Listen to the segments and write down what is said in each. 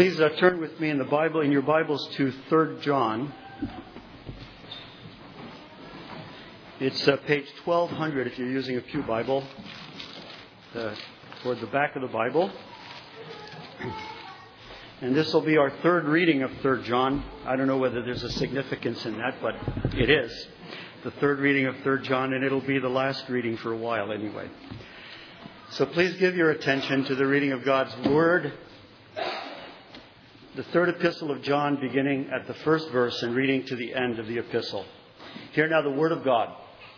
Please turn with me in your Bibles to 3 John. It's page 1200 if you're using a pew Bible, toward the back of the Bible. And this will be our third reading of 3 John. I don't know whether there's a significance in that, but it is. The third reading of 3 John, and it'll be the last reading for a while anyway. So please give your attention to the reading of God's Word. The third epistle of John, beginning at the first verse and reading to the end of the epistle. Hear now the Word of God.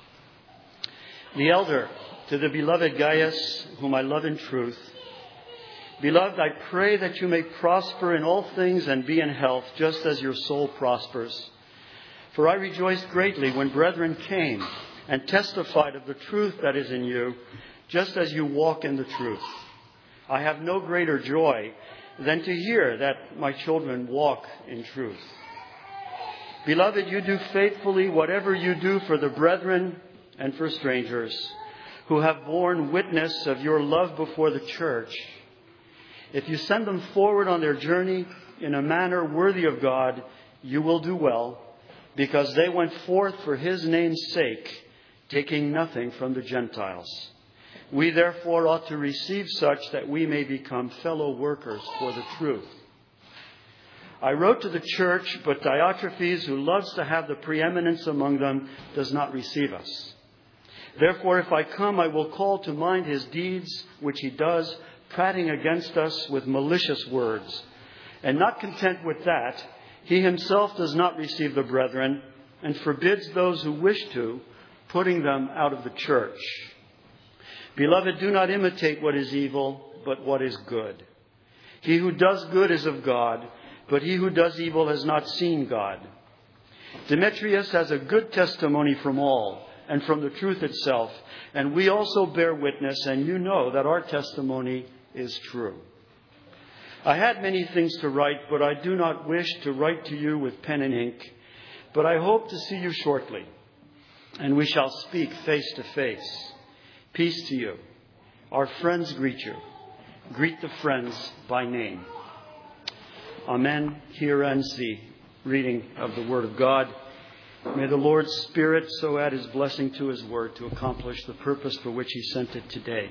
The elder, to the beloved Gaius, whom I love in truth. Beloved, I pray that you may prosper in all things and be in health, just as your soul prospers. For I rejoiced greatly when brethren came and testified of the truth that is in you, just as you walk in the truth. I have no greater joy than to hear that my children walk in truth. Beloved, you do faithfully whatever you do for the brethren and for strangers who have borne witness of your love before the church. If you send them forward on their journey in a manner worthy of God, you will do well, because they went forth for His name's sake, taking nothing from the Gentiles. We therefore ought to receive such that we may become fellow workers for the truth. I wrote to the church, but Diotrephes, who loves to have the preeminence among them, does not receive us. Therefore, if I come, I will call to mind his deeds, which he does, prating against us with malicious words. And not content with that, he himself does not receive the brethren, and forbids those who wish to, putting them out of the church. Beloved, do not imitate what is evil, but what is good. He who does good is of God, but he who does evil has not seen God. Demetrius has a good testimony from all, and from the truth itself, and we also bear witness, and you know that our testimony is true. I had many things to write, but I do not wish to write to you with pen and ink, but I hope to see you shortly, and we shall speak face to face. Peace to you. Our friends greet you. Greet the friends by name. Amen. Here ends the reading of the Word of God. May the Lord's Spirit so add His blessing to His Word to accomplish the purpose for which He sent it today.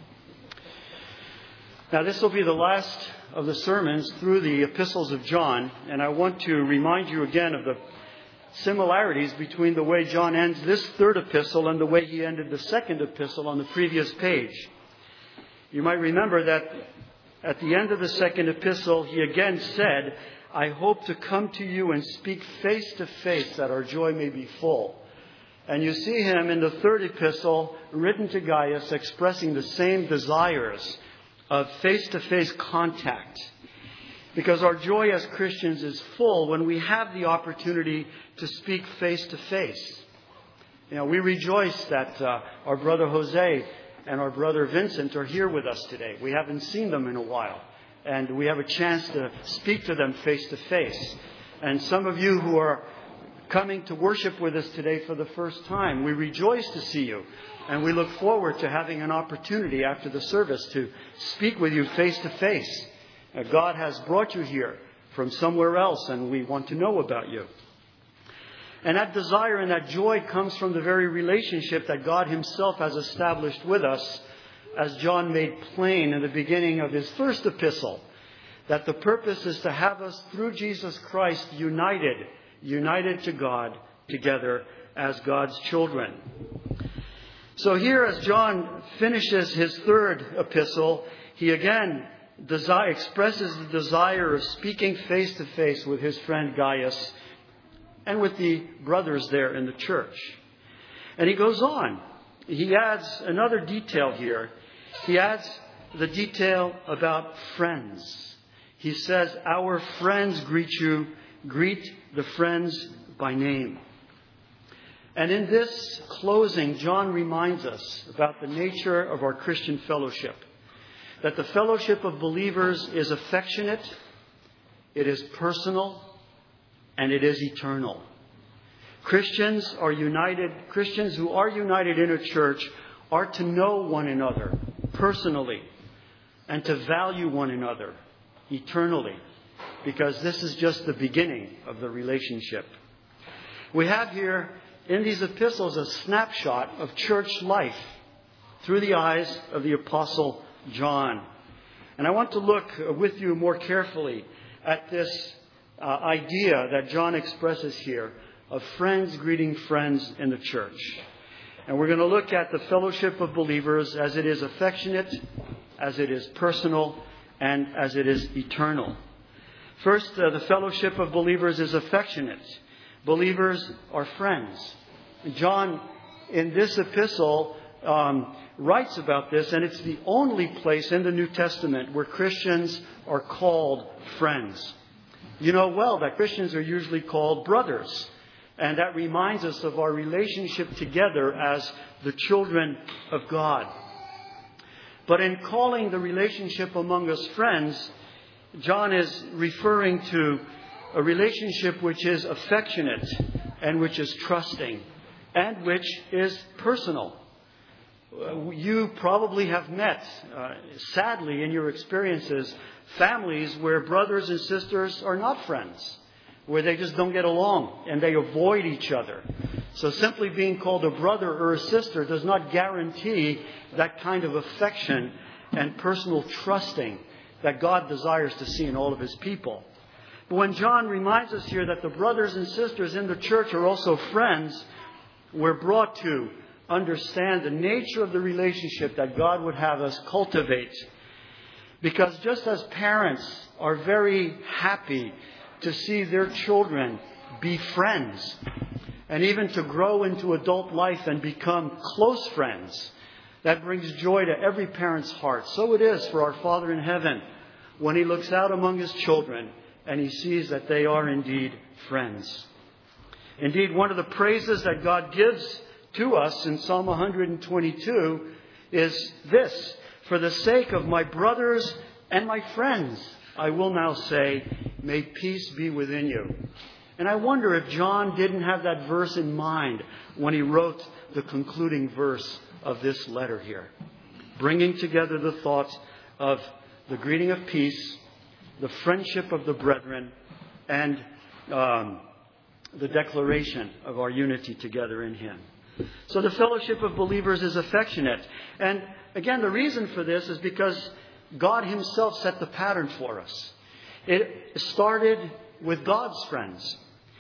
Now, this will be the last of the sermons through the epistles of John, and I want to remind you again of the similarities between the way John ends this third epistle and the way he ended the second epistle on the previous page. You might remember that at the end of the second epistle, he again said, I hope to come to you and speak face to face that our joy may be full. And you see him in the third epistle written to Gaius expressing the same desires of face-to-face contact. Because our joy as Christians is full when we have the opportunity to speak face to face. You know, we rejoice that our brother Jose and our brother Vincent are here with us today. We haven't seen them in a while, and we have a chance to speak to them face to face. And some of you who are coming to worship with us today for the first time, we rejoice to see you, and we look forward to having an opportunity after the service to speak with you face to face. God has brought you here from somewhere else, and we want to know about you. And that desire and that joy comes from the very relationship that God Himself has established with us, as John made plain in the beginning of his first epistle, that the purpose is to have us, through Jesus Christ, united to God together as God's children. So here, as John finishes his third epistle, he again expresses the desire of speaking face to face with his friend Gaius and with the brothers there in the church. And he goes on. He adds another detail here. He adds the detail about friends. He says, our friends greet you. Greet the friends by name. And in this closing, John reminds us about the nature of our Christian fellowship. That the fellowship of believers is affectionate, it is personal, and it is eternal. Christians who are united in a church are to know one another personally and to value one another eternally. because this is just the beginning of the relationship. We have here in these epistles a snapshot of church life through the eyes of the Apostle John. And I want to look with you more carefully at this idea that John expresses here of friends greeting friends in the church. And we're going to look at the fellowship of believers as it is affectionate, as it is personal, and as it is eternal. First, the fellowship of believers is affectionate. Believers are friends. John, in this epistle, writes about this, and it's the only place in the New Testament where Christians are called friends. You know well that Christians are usually called brothers. And that reminds us of our relationship together as the children of God. But in calling the relationship among us friends, John is referring to a relationship which is affectionate and which is trusting and which is personal. You probably have met, sadly in your experiences, families where brothers and sisters are not friends, where they just don't get along and they avoid each other. So simply being called a brother or a sister does not guarantee that kind of affection and personal trusting that God desires to see in all of His people. But when John reminds us here that the brothers and sisters in the church are also friends, we're brought to understand the nature of the relationship that God would have us cultivate. Because just as parents are very happy to see their children be friends and even to grow into adult life and become close friends, that brings joy to every parent's heart. So it is for our Father in heaven when He looks out among His children and He sees that they are indeed friends. Indeed, one of the praises that God gives to us in Psalm 122 is this: for the sake of my brothers and my friends, I will now say, may peace be within you. And I wonder if John didn't have that verse in mind when he wrote the concluding verse of this letter here, bringing together the thoughts of the greeting of peace, the friendship of the brethren, and the declaration of our unity together in Him. So the fellowship of believers is affectionate. And again, the reason for this is because God Himself set the pattern for us. It started with God's friends.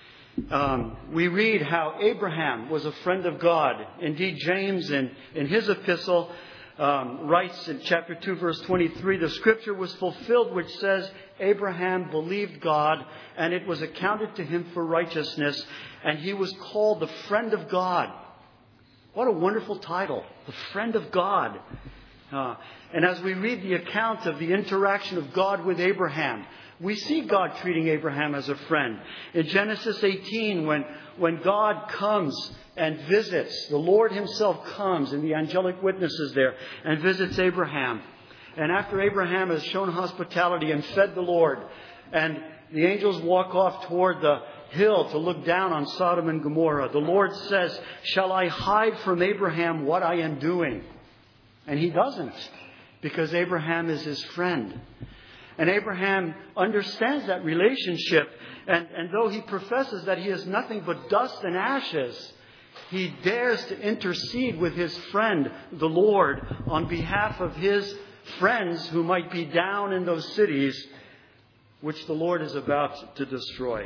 We read how Abraham was a friend of God. Indeed, James in his epistle writes in chapter 2, verse 23, the scripture was fulfilled which says, Abraham believed God, and it was accounted to him for righteousness, and he was called the friend of God. What a wonderful title, the friend of God. And as we read the account of the interaction of God with Abraham, we see God treating Abraham as a friend. In Genesis 18, when God comes and visits, the Lord Himself comes and the angelic witnesses there and visits Abraham. And after Abraham has shown hospitality and fed the Lord, and the angels walk off toward the hill to look down on Sodom and Gomorrah, the Lord says, shall I hide from Abraham what I am doing? And He doesn't, because Abraham is His friend. And Abraham understands that relationship. And though he professes that he is nothing but dust and ashes, he dares to intercede with his friend, the Lord, on behalf of his friends who might be down in those cities which the Lord is about to destroy.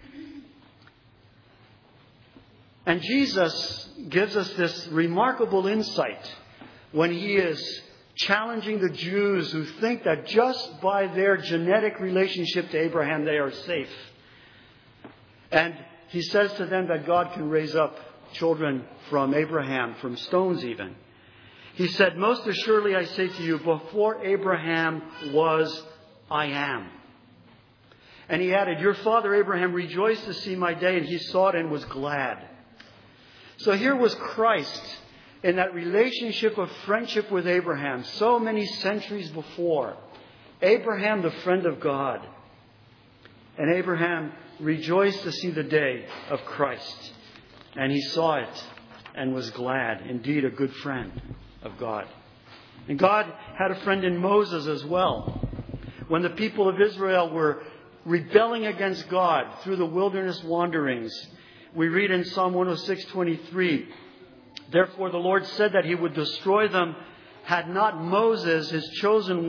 And Jesus gives us this remarkable insight when He is challenging the Jews who think that just by their genetic relationship to Abraham they are safe. And He says to them that God can raise up children from Abraham, from stones even. He said, most assuredly I say to you, before Abraham was, I am. And He added, your father Abraham rejoiced to see my day, and he saw it and was glad. So here was Christ in that relationship of friendship with Abraham so many centuries before. Abraham, the friend of God. And Abraham rejoiced to see the day of Christ. And he saw it and was glad. Indeed, a good friend of God. And God had a friend in Moses as well. When the people of Israel were rebelling against God through the wilderness wanderings. We read in Psalm 106:23, "Therefore the Lord said that He would destroy them, had not Moses, His chosen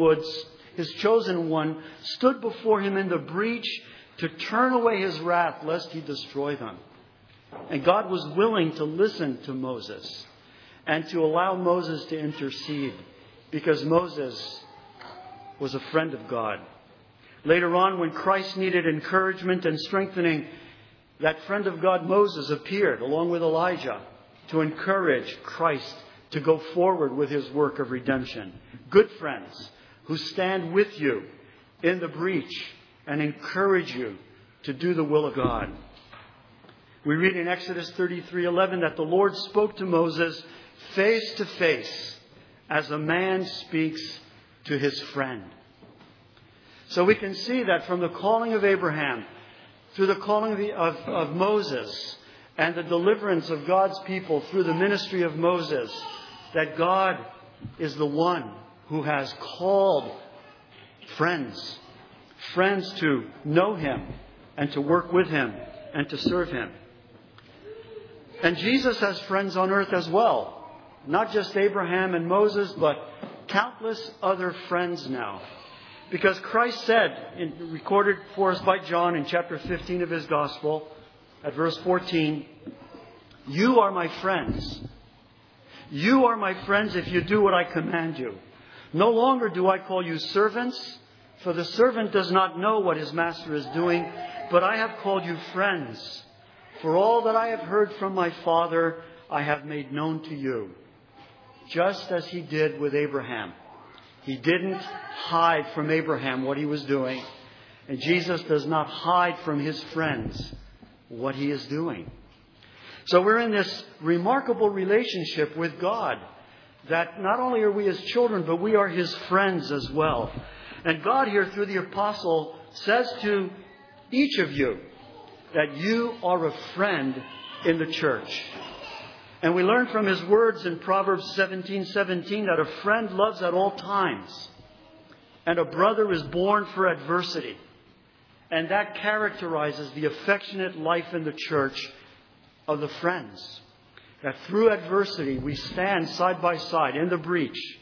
one, stood before Him in the breach to turn away His wrath, lest He destroy them." And God was willing to listen to Moses and to allow Moses to intercede, because Moses was a friend of God. Later on, when Christ needed encouragement and strengthening, that friend of God, Moses, appeared along with Elijah to encourage Christ to go forward with His work of redemption. Good friends who stand with you in the breach and encourage you to do the will of God. We read in Exodus 33:11 that the Lord spoke to Moses face to face as a man speaks to his friend. So we can see that from the calling of Abraham, through the calling of Moses, and the deliverance of God's people through the ministry of Moses, that God is the one who has called friends to know Him and to work with Him and to serve Him. And Jesus has friends on earth as well. Not just Abraham and Moses, but countless other friends now. Because Christ said, recorded for us by John in chapter 15 of his Gospel, at verse 14, "You are my friends. You are my friends if you do what I command you. No longer do I call you servants, for the servant does not know what his master is doing, but I have called you friends. For all that I have heard from my Father, I have made known to you." Just as He did with Abraham. He didn't hide from Abraham what he was doing. And Jesus does not hide from His friends what He is doing. So we're in this remarkable relationship with God, that not only are we His children, but we are His friends as well. And God here, through the apostle, says to each of you that you are a friend in the church. And we learn from His words in Proverbs 17:17 that a friend loves at all times, and a brother is born for adversity. And that characterizes the affectionate life in the church of the friends. That through adversity we stand side by side in the breach,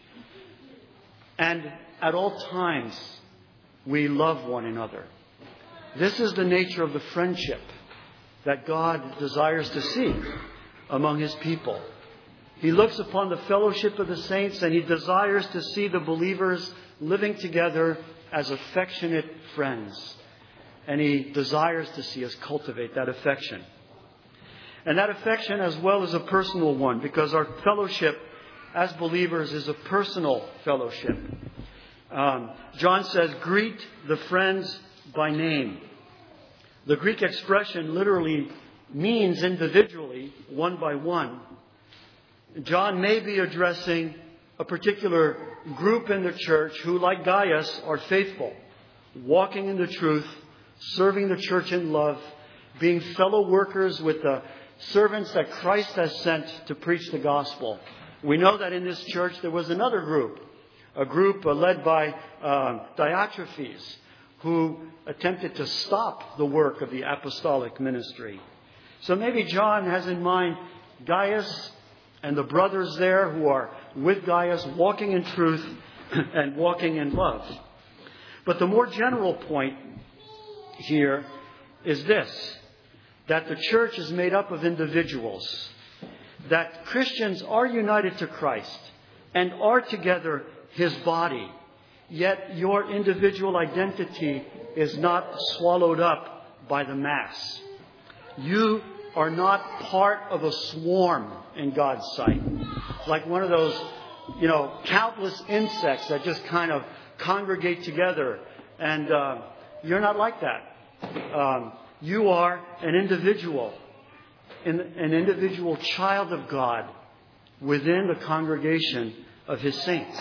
and at all times we love one another. This is the nature of the friendship that God desires to see among His people. He looks upon the fellowship of the saints, and He desires to see the believers living together as affectionate friends. And He desires to see us cultivate that affection. And that affection as well is a personal one, because our fellowship as believers is a personal fellowship. John says, "Greet the friends by name." The Greek expression literally means individually, one by one. John may be addressing a particular group in the church who, like Gaius, are faithful, walking in the truth, serving the church in love, being fellow workers with the servants that Christ has sent to preach the gospel. We know that in this church there was another group, a group led by Diotrephes, who attempted to stop the work of the apostolic ministry. So maybe John has in mind Gaius and the brothers there who are with Gaius, walking in truth and walking in love. But the more general point here is this, that the church is made up of individuals, that Christians are united to Christ and are together His body, yet your individual identity is not swallowed up by the mass. You are not part of a swarm in God's sight, like one of those, countless insects that just kind of congregate together. And you're not like that. You are an individual, an individual child of God within the congregation of His saints.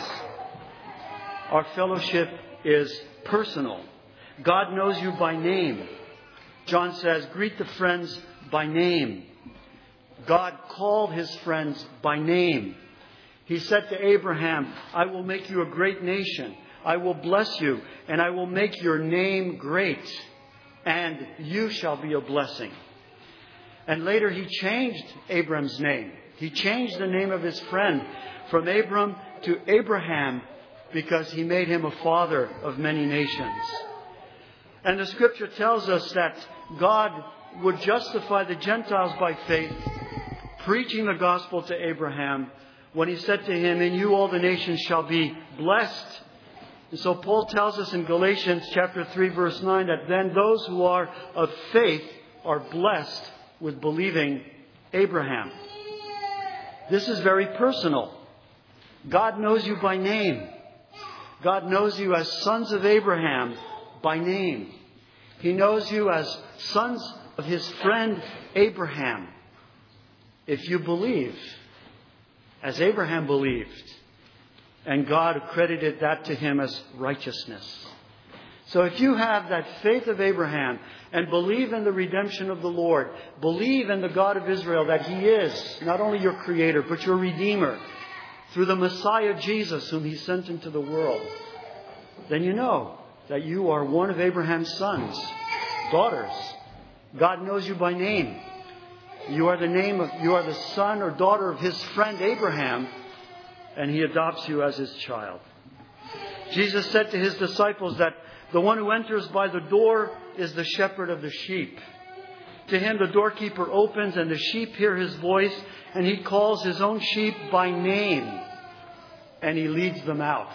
Our fellowship is personal. God knows you by name. John says, "Greet the friends by name." God called His friends by name. He said to Abraham, "I will make you a great nation. I will bless you, and I will make your name great." and you shall be a blessing. And later he changed Abram's name. He changed the name of his friend from Abram to Abraham because he made him a father of many nations. And the scripture tells us that God would justify the Gentiles by faith, preaching the gospel to Abraham when he said to him, "In you all the nations shall be blessed." And so Paul tells us in Galatians chapter 3 verse 9 that then those who are of faith are blessed with believing Abraham. This is very personal. God knows you by name. God knows you as sons of Abraham by name. He knows you as sons of his friend Abraham. If you believe, as Abraham believed, and God accredited that to him as righteousness. So if you have that faith of Abraham and believe in the redemption of the Lord, believe in the God of Israel that he is not only your creator, but your redeemer through the Messiah Jesus whom he sent into the world, then you know that you are one of Abraham's sons, daughters. God knows you by name. You are the son or daughter of his friend Abraham, and he adopts you as his child. Jesus said to his disciples that the one who enters by the door is the shepherd of the sheep. To him the doorkeeper opens and the sheep hear his voice, and he calls his own sheep by name and he leads them out.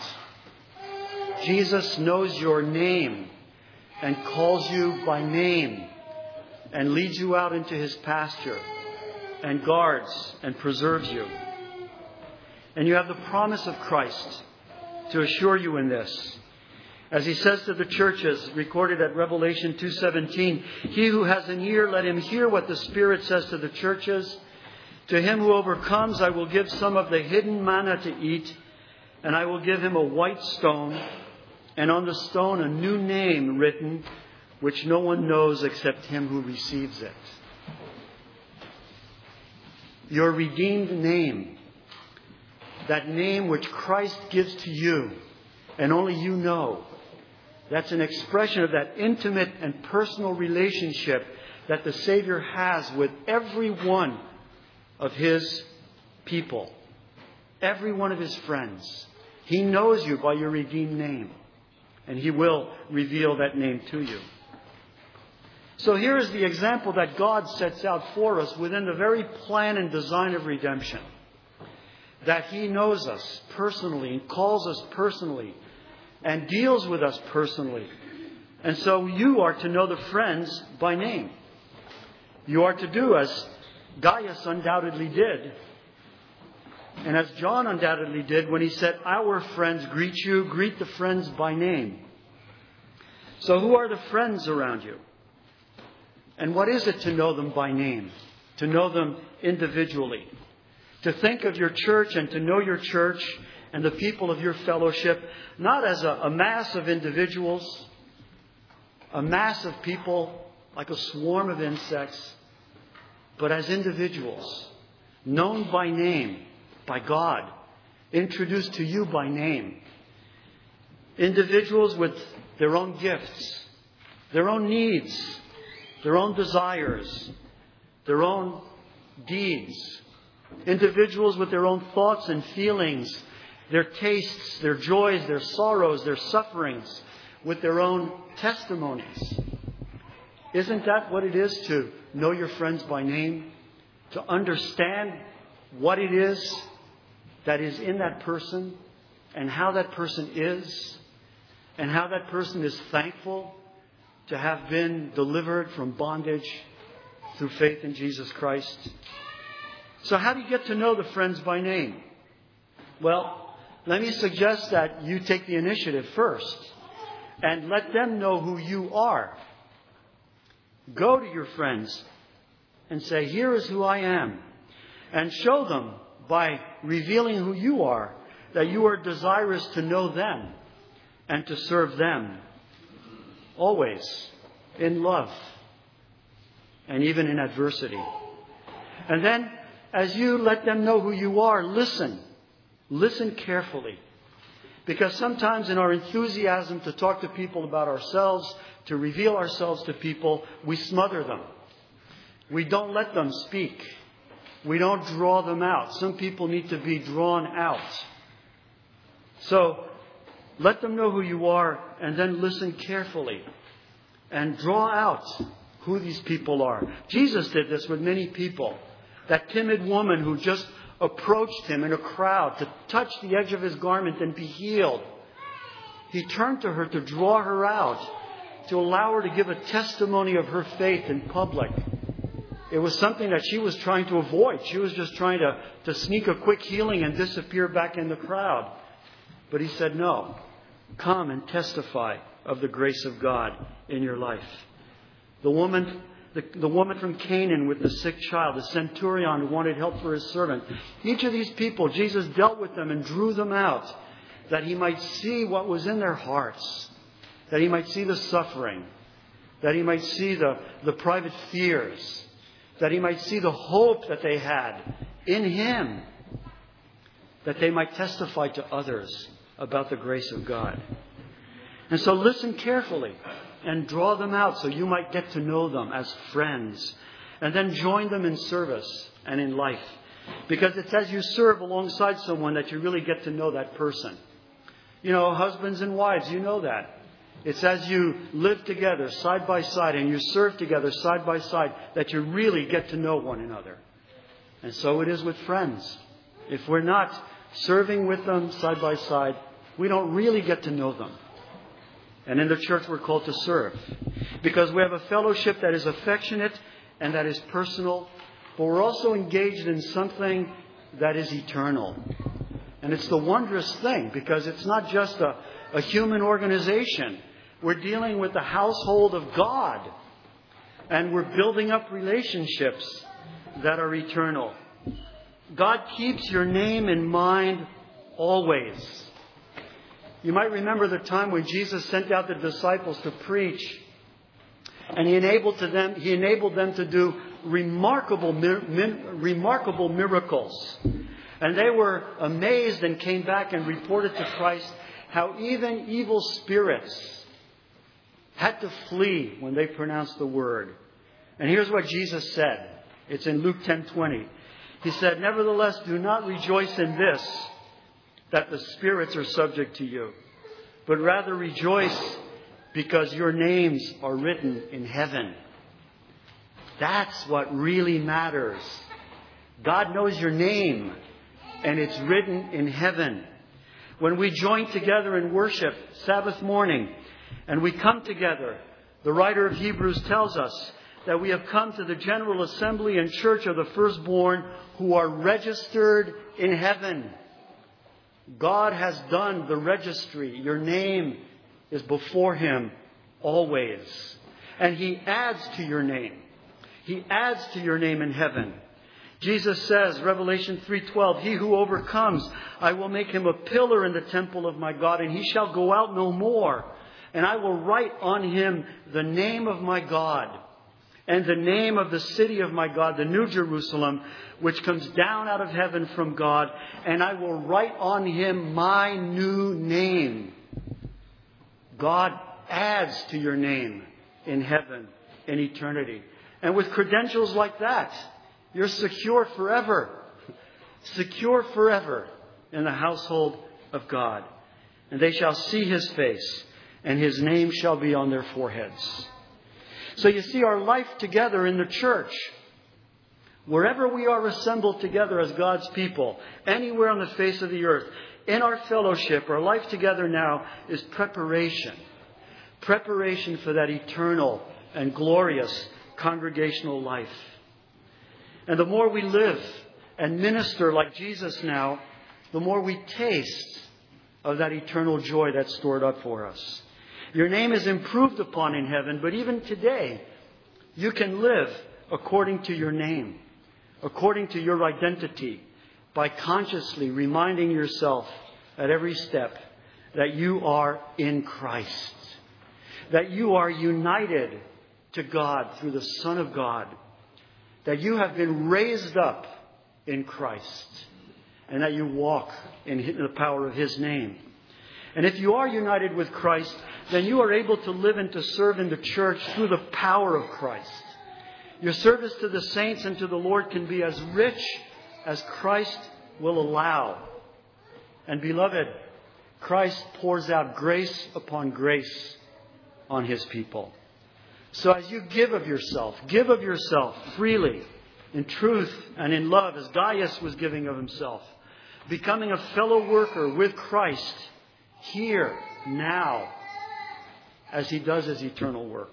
Jesus knows your name and calls you by name and leads you out into his pasture and guards and preserves you. And you have the promise of Christ to assure you in this. As he says to the churches, recorded at Revelation 2:17, "He who has an ear, let him hear what the Spirit says to the churches. To him who overcomes, I will give some of the hidden manna to eat, and I will give him a white stone, and on the stone a new name written, which no one knows except him who receives it." Your redeemed name, that name which Christ gives to you, and only you know, that's an expression of that intimate and personal relationship that the Savior has with every one of his people, every one of his friends. He knows you by your redeemed name, and he will reveal that name to you. So here is the example that God sets out for us within the very plan and design of redemption. That he knows us personally and calls us personally and deals with us personally. And so you are to know the friends by name. You are to do as Gaius undoubtedly did, and as John undoubtedly did when he said, "Our friends greet you, greet the friends by name." So who are the friends around you? And what is it to know them by name? To know them individually. To think of your church and to know your church and the people of your fellowship, not as a mass of individuals, a mass of people like a swarm of insects, but as individuals, known by name, by God, introduced to you by name. Individuals with their own gifts, their own needs, their own desires, their own deeds. Individuals with their own thoughts and feelings, their tastes, their joys, their sorrows, their sufferings, with their own testimonies. Isn't that what it is to know your friends by name? To understand what it is that is in that person and how that person is and how that person is thankful to have been delivered from bondage through faith in Jesus Christ. So how do you get to know the friends by name? Well, let me suggest that you take the initiative first and let them know who you are. Go to your friends and say, "Here is who I am." And show them by revealing who you are that you are desirous to know them and to serve them. Always in love and even in adversity. And then as you let them know who you are, listen. Listen carefully. Because sometimes in our enthusiasm to talk to people about ourselves, to reveal ourselves to people, we smother them. We don't let them speak. We don't draw them out. Some people need to be drawn out. So let them know who you are and then listen carefully and draw out who these people are. Jesus did this with many people. That timid woman who just approached him in a crowd to touch the edge of his garment and be healed. He turned to her to draw her out, to allow her to give a testimony of her faith in public. It was something that she was trying to avoid. She was just trying to sneak a quick healing and disappear back in the crowd. But he said, no, come and testify of the grace of God in your life. The woman from Canaan with the sick child, the centurion who wanted help for his servant. Each of these people, Jesus dealt with them and drew them out that he might see what was in their hearts, that he might see the suffering, that he might see the private fears, that he might see the hope that they had in him, that they might testify to others about the grace of God. And so listen carefully and draw them out so you might get to know them as friends. And then join them in service and in life. Because it's as you serve alongside someone that you really get to know that person. You know, husbands and wives, you know that. It's as you live together side by side and you serve together side by side that you really get to know one another. And so it is with friends. If we're not serving with them side by side, we don't really get to know them. And in the church we're called to serve. Because we have a fellowship that is affectionate and that is personal. But we're also engaged in something that is eternal. And it's the wondrous thing because it's not just a human organization. We're dealing with the household of God. And we're building up relationships that are eternal. God keeps your name in mind always. You might remember the time when Jesus sent out the disciples to preach. And He enabled them to do remarkable miracles. And they were amazed and came back and reported to Christ how even evil spirits had to flee when they pronounced the word. And here's what Jesus said. It's in Luke 10:20. He said, "Nevertheless, do not rejoice in this, that the spirits are subject to you, but rather rejoice because your names are written in heaven." That's what really matters. God knows your name, and it's written in heaven. When we join together in worship Sabbath morning, and we come together, the writer of Hebrews tells us that we have come to the general assembly and church of the firstborn who are registered in heaven. God has done the registry. Your name is before Him always. And He adds to your name. He adds to your name in heaven. Jesus says, Revelation 3:12, "He who overcomes, I will make him a pillar in the temple of my God, and he shall go out no more. And I will write on him the name of my God, and the name of the city of my God, the New Jerusalem, which comes down out of heaven from God. And I will write on him my new name." God adds to your name in heaven, in eternity. And with credentials like that, you're secure forever. Secure forever in the household of God. And they shall see His face, and His name shall be on their foreheads. So you see, our life together in the church, wherever we are assembled together as God's people, anywhere on the face of the earth, in our fellowship, our life together now is preparation. Preparation for that eternal and glorious congregational life. And the more we live and minister like Jesus now, the more we taste of that eternal joy that's stored up for us. Your name is improved upon in heaven, but even today, you can live according to your name, according to your identity, by consciously reminding yourself at every step that you are in Christ, that you are united to God through the Son of God, that you have been raised up in Christ, and that you walk in the power of His name. And if you are united with Christ, then you are able to live and to serve in the church through the power of Christ. Your service to the saints and to the Lord can be as rich as Christ will allow. And beloved, Christ pours out grace upon grace on His people. So as you give of yourself freely, in truth and in love, as Gaius was giving of himself, becoming a fellow worker with Christ here, now, as He does His eternal work.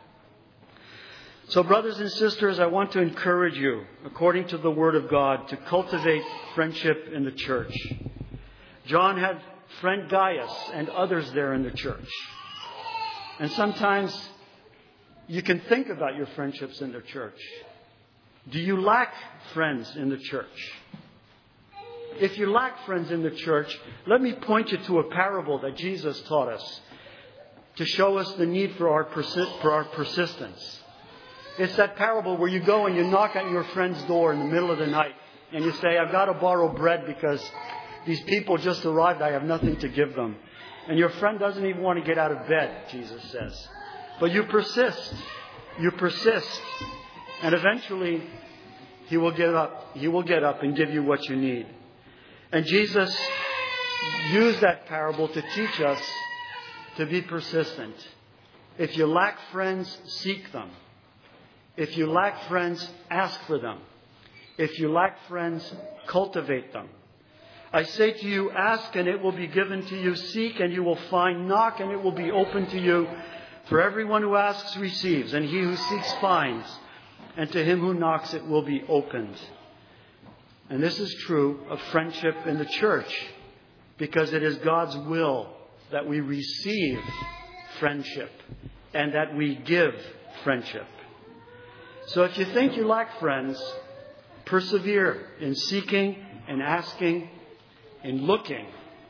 So brothers and sisters, I want to encourage you, according to the Word of God, to cultivate friendship in the church. John had friend Gaius and others there in the church. And sometimes you can think about your friendships in the church. Do you lack friends in the church? If you lack friends in the church, let me point you to a parable that Jesus taught us to show us the need for our persistence. It's that parable where you go and you knock on your friend's door in the middle of the night and you say, I've got to borrow bread because these people just arrived. I have nothing to give them. And your friend doesn't even want to get out of bed, Jesus says. But you persist. You persist. And eventually, He will get up. He will get up and give you what you need. And Jesus used that parable to teach us to be persistent. If you lack friends, seek them. If you lack friends, ask for them. If you lack friends, cultivate them. I say to you, ask and it will be given to you. Seek and you will find. Knock and it will be open to you. For everyone who asks receives, and he who seeks finds. And to him who knocks it will be opened. And this is true of friendship in the church, because it is God's will that we receive friendship and that we give friendship. So if you think you lack friends, persevere in seeking and asking, in looking,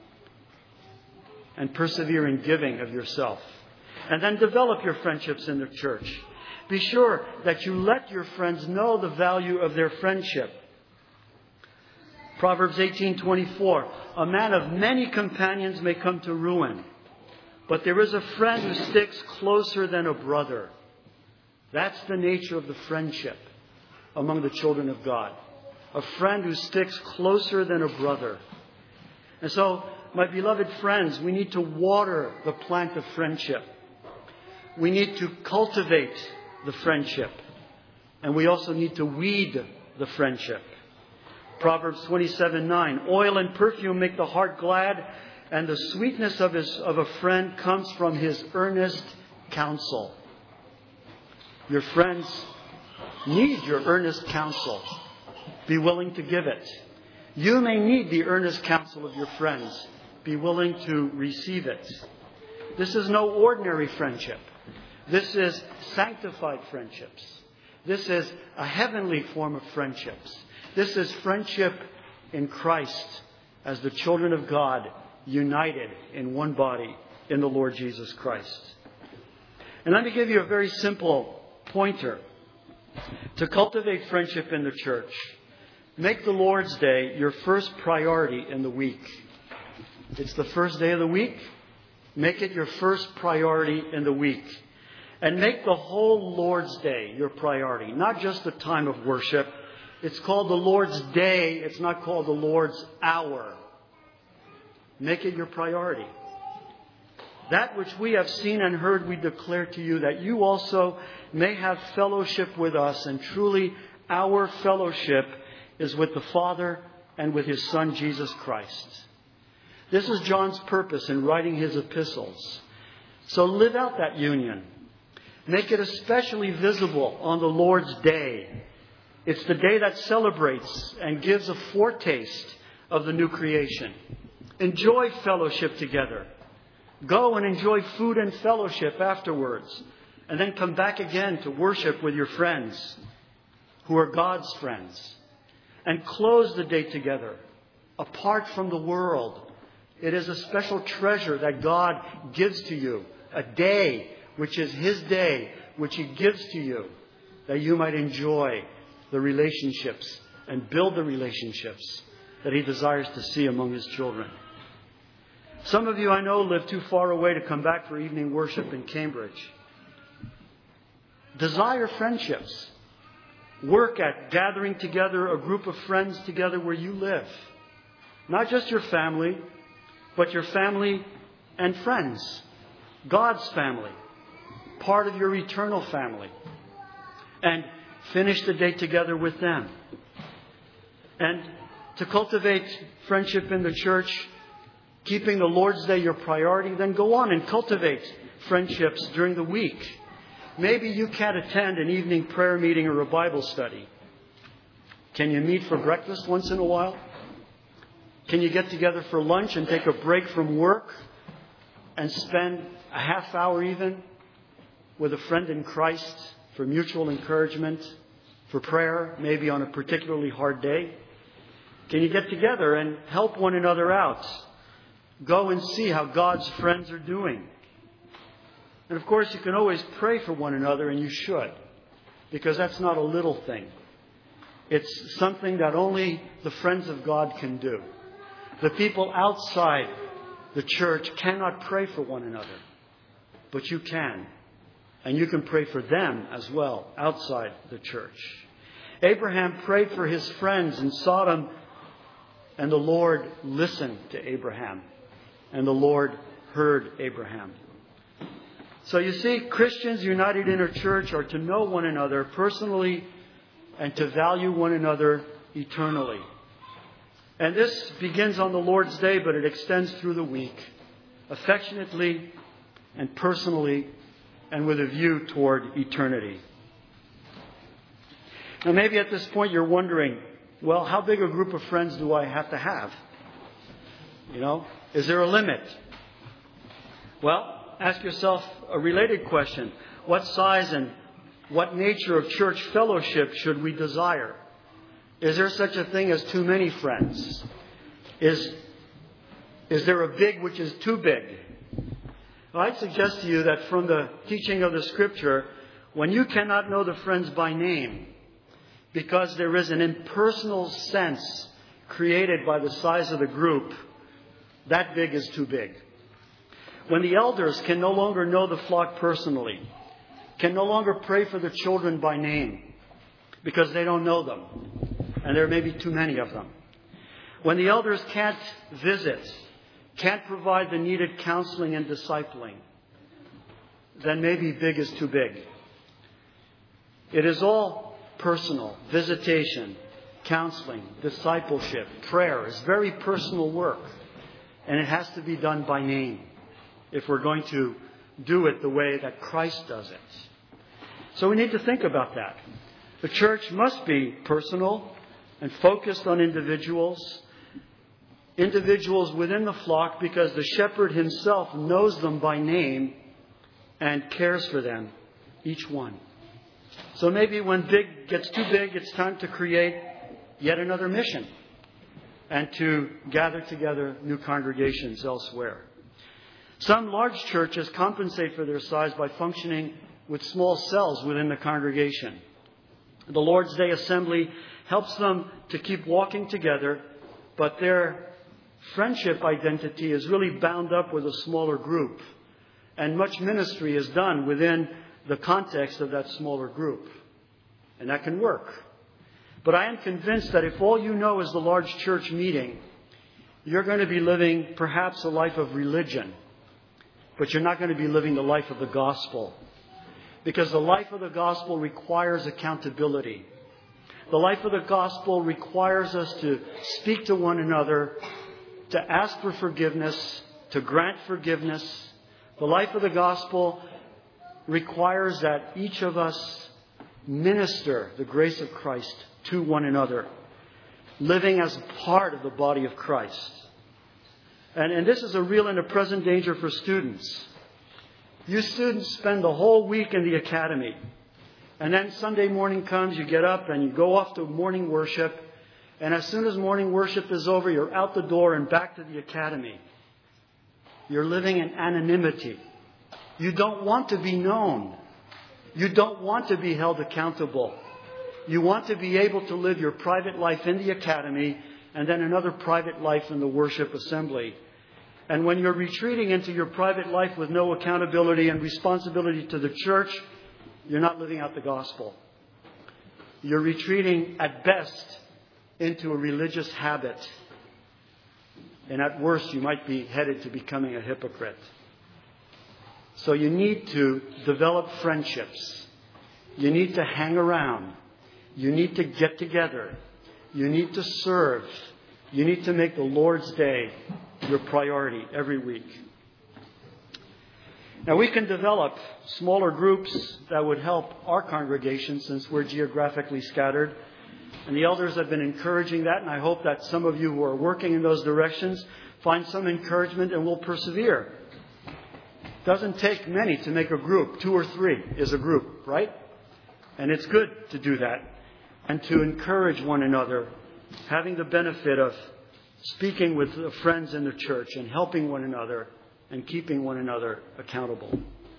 and persevere in giving of yourself. And then develop your friendships in the church. Be sure that you let your friends know the value of their friendship. Proverbs 18:24, a man of many companions may come to ruin, but there is a friend who sticks closer than a brother. That's the nature of the friendship among the children of God. A friend who sticks closer than a brother. And so, my beloved friends, we need to water the plant of friendship. We need to cultivate the friendship. And we also need to weed the friendship. Proverbs 27:9, oil and perfume make the heart glad, and the sweetness of a friend comes from his earnest counsel. Your friends need your earnest counsel. Be willing to give it. You may need the earnest counsel of your friends. Be willing to receive it. This is no ordinary friendship. This is sanctified friendships. This is a heavenly form of friendships. This is friendship in Christ as the children of God united in one body in the Lord Jesus Christ. And let me give you a very simple pointer to cultivate friendship in the church. Make the Lord's Day your first priority in the week. It's the first day of the week. Make it your first priority in the week. And make the whole Lord's Day your priority, not just the time of worship. It's called the Lord's Day. It's not called the Lord's hour. Make it your priority. That which we have seen and heard, we declare to you, that you also may have fellowship with us. And truly, our fellowship is with the Father and with His Son, Jesus Christ. This is John's purpose in writing his epistles. So live out that union. Make it especially visible on the Lord's Day. It's the day that celebrates and gives a foretaste of the new creation. Enjoy fellowship together. Go and enjoy food and fellowship afterwards. And then come back again to worship with your friends who are God's friends. And close the day together, apart from the world. It is a special treasure that God gives to you. A day which is His day, which He gives to you, that you might enjoy the relationships and build the relationships that He desires to see among His children. Some of you I know live too far away to come back for evening worship in Cambridge. Desire friendships. Work at gathering together a group of friends together where you live. Not just your family, but your family and friends. God's family. Part of your eternal family. And finish the day together with them. And to cultivate friendship in the church, keeping the Lord's Day your priority, then go on and cultivate friendships during the week. Maybe you can't attend an evening prayer meeting or a Bible study. Can you meet for breakfast once in a while? Can you get together for lunch and take a break from work and spend a half hour even with a friend in Christ for mutual encouragement, for prayer, maybe on a particularly hard day? Can you get together and help one another out? Go and see how God's friends are doing. And of course, you can always pray for one another, and you should, because that's not a little thing. It's something that only the friends of God can do. The people outside the church cannot pray for one another, but you can. And you can pray for them as well outside the church. Abraham prayed for his friends in Sodom, and the Lord listened to Abraham, and the Lord heard Abraham. So you see, Christians united in a church are to know one another personally and to value one another eternally. And this begins on the Lord's Day, but it extends through the week, affectionately and personally, and with a view toward eternity. Now maybe at this point you're wondering, well, how big a group of friends do I have to have? Is there a limit? Well, ask yourself a related question. What size and what nature of church fellowship should we desire? Is there such a thing as too many friends? Is there a big which is too big? Well, I'd suggest to you that from the teaching of the Scripture, when you cannot know the friends by name, because there is an impersonal sense created by the size of the group, that big is too big. When the elders can no longer know the flock personally, can no longer pray for the children by name, because they don't know them, and there may be too many of them. When the elders can't visit, can't provide the needed counseling and discipling, then maybe big is too big. It is all personal. Visitation, counseling, discipleship, prayer is very personal work. And it has to be done by name if we're going to do it the way that Christ does it. So we need to think about that. The church must be personal and focused on individuals within the flock, because the shepherd himself knows them by name and cares for them, each one. So maybe when big gets too big, it's time to create yet another mission and to gather together new congregations elsewhere. Some large churches compensate for their size by functioning with small cells within the congregation. The Lord's Day assembly helps them to keep walking together, but their friendship identity is really bound up with a smaller group. And much ministry is done within the context of that smaller group. And that can work. But I am convinced that if all you know is the large church meeting, you're going to be living perhaps a life of religion, but you're not going to be living the life of the gospel. Because the life of the gospel requires accountability. The life of the gospel requires us to speak to one another, to ask for forgiveness, to grant forgiveness. The life of the gospel requires that each of us minister the grace of Christ to one another, living as part of the body of Christ. And this is a real and a present danger for students. You students spend the whole week in the academy. And then Sunday morning comes, you get up and you go off to morning worship. And as soon as morning worship is over, you're out the door and back to the academy. You're living in anonymity. You don't want to be known. You don't want to be held accountable. You want to be able to live your private life in the academy and then another private life in the worship assembly. And when you're retreating into your private life with no accountability and responsibility to the church, you're not living out the gospel. You're retreating at best into a religious habit. And at worst, you might be headed to becoming a hypocrite. So you need to develop friendships. You need to hang around. You need to get together. You need to serve. You need to make the Lord's Day your priority every week. Now, we can develop smaller groups that would help our congregation since we're geographically scattered. And the elders have been encouraging that, and I hope that some of you who are working in those directions find some encouragement and will persevere. It doesn't take many to make a group. 2 or 3 is a group, right? And it's good to do that and to encourage one another, having the benefit of speaking with friends in the church and helping one another and keeping one another accountable.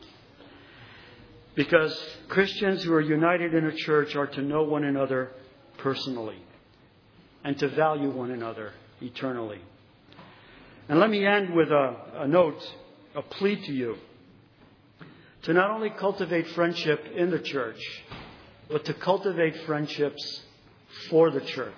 Because Christians who are united in a church are to know one another personally and to value one another eternally. And let me end with a note, a plea to you to not only cultivate friendship in the church, but to cultivate friendships for the church.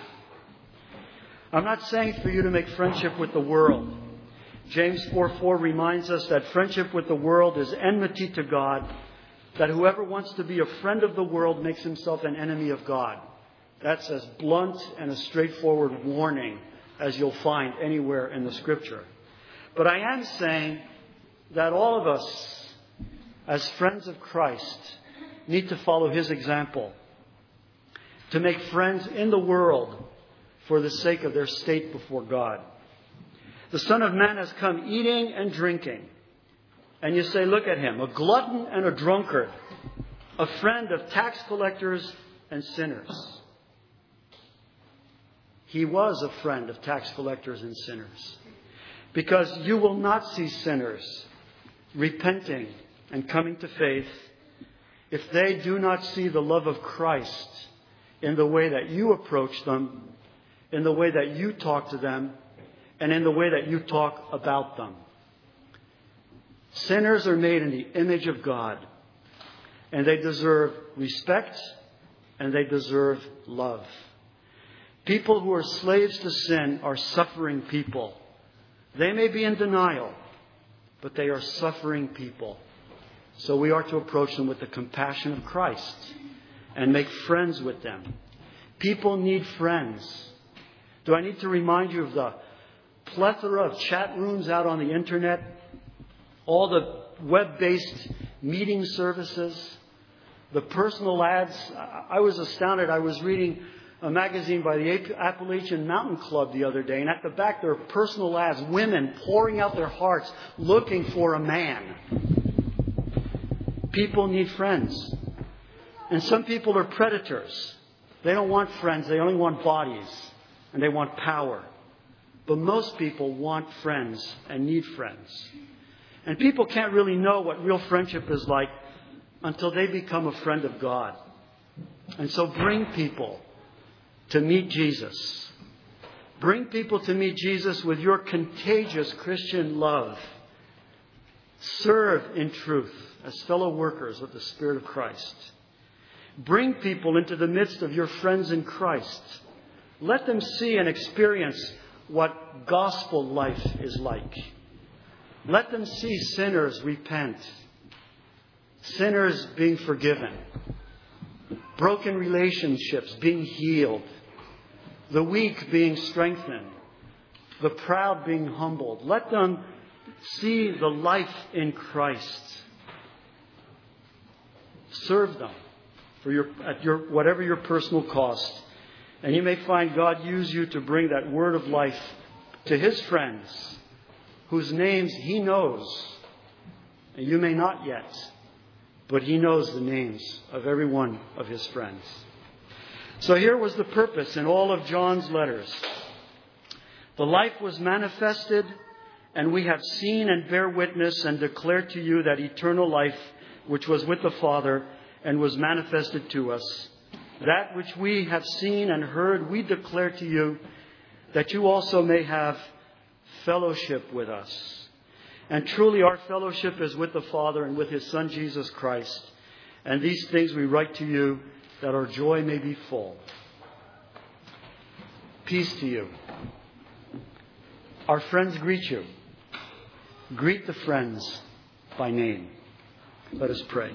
I'm not saying for you to make friendship with the world. James 4:4 reminds us that friendship with the world is enmity to God, that whoever wants to be a friend of the world makes himself an enemy of God. That's as blunt and a straightforward warning as you'll find anywhere in the Scripture. But I am saying that all of us, as friends of Christ, need to follow His example, to make friends in the world for the sake of their state before God. The Son of Man has come eating and drinking. And you say, look at Him, a glutton and a drunkard, a friend of tax collectors and sinners. He was a friend of tax collectors and sinners. Because you will not see sinners repenting and coming to faith if they do not see the love of Christ in the way that you approach them, in the way that you talk to them, and in the way that you talk about them. Sinners are made in the image of God, and they deserve respect, and they deserve love. People who are slaves to sin are suffering people. They may be in denial, but they are suffering people. So we are to approach them with the compassion of Christ and make friends with them. People need friends. Do I need to remind you of the plethora of chat rooms out on the internet? All the web-based meeting services, the personal ads. I was astounded. I was reading a magazine by the Appalachian Mountain Club the other day, and at the back there are personal ads, women pouring out their hearts looking for a man. People need friends. And some people are predators. They don't want friends. They only want bodies. And they want power. But most people want friends and need friends. And people can't really know what real friendship is like until they become a friend of God. And so bring people to meet Jesus. Bring people to meet Jesus with your contagious Christian love. Serve in truth as fellow workers with the Spirit of Christ. Bring people into the midst of your friends in Christ. Let them see and experience what gospel life is like. Let them see sinners repent. Sinners being forgiven. Broken relationships being healed. The weak being strengthened. The proud being humbled. Let them see the life in Christ. Serve them at whatever your personal cost. And you may find God use you to bring that word of life to His friends, whose names He knows. And you may not yet, but He knows the names of every one of His friends. So here was the purpose in all of John's letters. The life was manifested, and we have seen and bear witness and declare to you that eternal life which was with the Father and was manifested to us. That which we have seen and heard, we declare to you, that you also may have fellowship with us. And truly our fellowship is with the Father and with His Son Jesus Christ. And these things we write to you that our joy may be full. Peace to you. Our friends greet you. Greet the friends by name. Let us pray.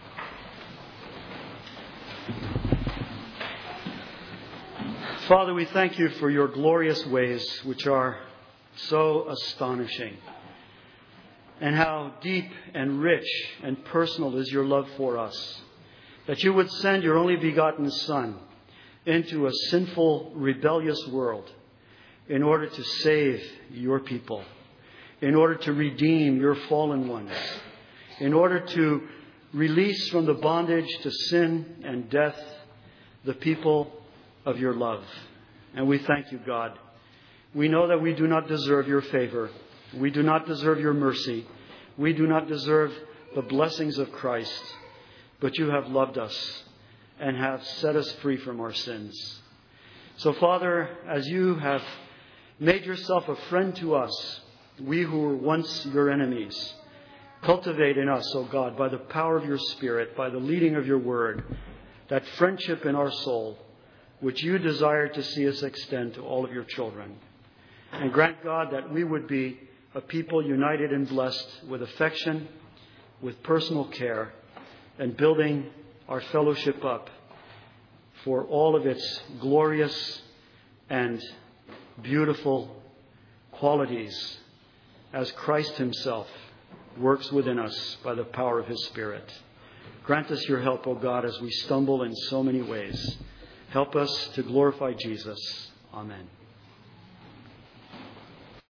Father, we thank you for your glorious ways, which are so astonishing. And how deep and rich and personal is your love for us. That you would send your only begotten Son into a sinful, rebellious world in order to save your people, in order to redeem your fallen ones, in order to release from the bondage to sin and death the people of your love. And we thank you, God. We know that we do not deserve your favor. We do not deserve your mercy. We do not deserve the blessings of Christ. But you have loved us and have set us free from our sins. So, Father, as you have made yourself a friend to us, we who were once your enemies, cultivate in us, O God, by the power of your Spirit, by the leading of your word, that friendship in our soul, which you desire to see us extend to all of your children. And grant, God, that we would be a people united and blessed with affection, with personal care, and building our fellowship up for all of its glorious and beautiful qualities as Christ himself works within us by the power of his Spirit. Grant us your help, O God, as we stumble in so many ways. Help us to glorify Jesus. Amen.